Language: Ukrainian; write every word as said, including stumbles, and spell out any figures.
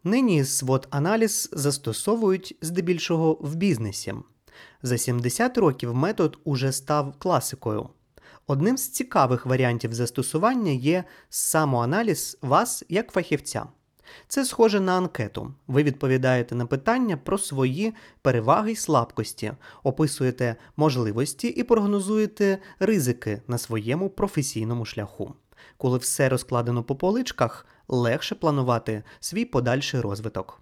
Нині свот-аналіз застосовують здебільшого в бізнесі. За сімдесят років метод уже став класикою. Одним з цікавих варіантів застосування є самоаналіз вас як фахівця. Це схоже на анкету. Ви відповідаєте на питання про свої переваги й слабкості, описуєте можливості і прогнозуєте ризики на своєму професійному шляху. Коли все розкладено по поличках, легше планувати свій подальший розвиток.